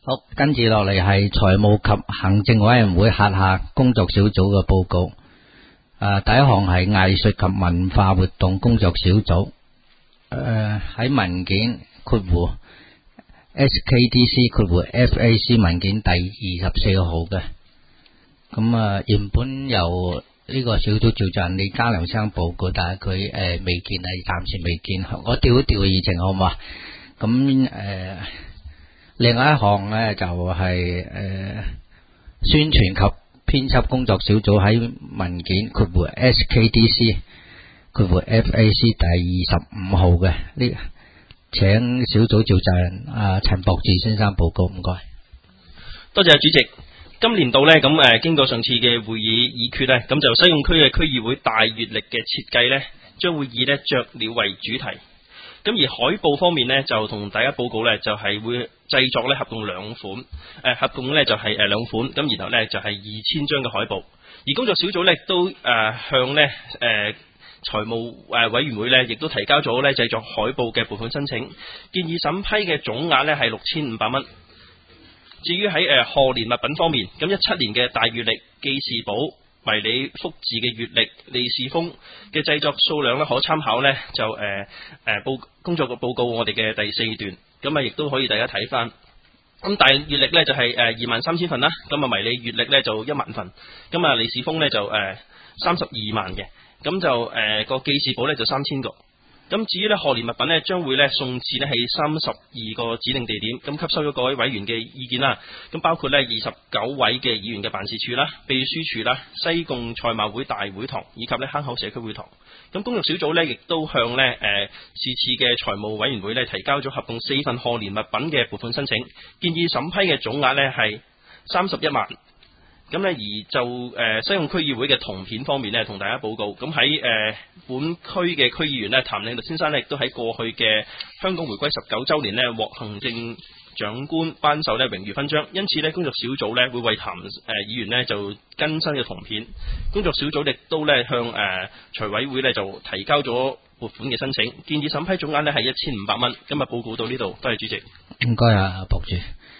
好，跟住落嚟係財務及行政委員會轄下工作小組嘅報告。第一項係藝術及文化活動工作小組。喺文件括弧 SKDC 括弧 FAC 文件第24號嘅。咁原本由呢個小組召集人李家良生報告，但係佢未見，係暫時未見。我調一調議程好嘛？咁另外一項呢，就係宣傳及編輯工作小組喺文件括弧 SKDC 括弧 FAC 第25號嘅呢，請小組召集人陳博志先生報告，唔該。 多謝主席。今年度呢，咁經過上次嘅會議議決呢，咁就西貢區嘅區議會大月曆嘅設計呢，將會以呢雀鳥為主題。咁而海報方面呢，就同大家報告呢，就係會製作呢合共兩款，合共呢就係兩款，咁然後呢，就係2000張嘅海報。而工作小組呢，都向呢財務委員會呢，亦都提交咗呢製作海報嘅撥款申請，建議審批嘅總額呢係6500蚊。至於喺賀年物品方面，咁17年嘅大月曆、記事簿、迷你福字嘅月曆、利是封嘅製作數量咧，可參考呢就工作嘅報告我哋嘅第4段，咁亦都可以大家睇翻。咁大月曆呢就係23000份啦，咁迷你月曆呢就1萬份，咁利是封呢就32萬嘅，咁就個記事簿呢就3000個。咁至於呢賀年物品呢，將會呢送至呢係32個指定地點，咁吸收咗各位委員嘅意見啦。咁包括呢29位嘅議員嘅辦事處啦、秘書處啦、西貢賽馬會大會堂以及呢坑口社區會堂。咁工作小組呢，亦都向呢是次嘅財務委員會呢提交咗合共4份賀年物品嘅撥款申請，建議審批嘅總額呢係31萬。咁呢而就西貢區議會嘅銅片方面呢，同大家報告。咁喺本區嘅區議員呢，譚領律先生呢，亦都喺過去嘅香港回歸19週年呢，獲行政長官頒授呢榮譽勳章。因此呢，工作小組呢會為譚議員呢就更新嘅銅片。工作小組亦都呢向財委會呢就提交咗撥款嘅申請，建議審批總額呢係1500蚊。今日報告到呢度，多謝主席。 唔該啊，博主。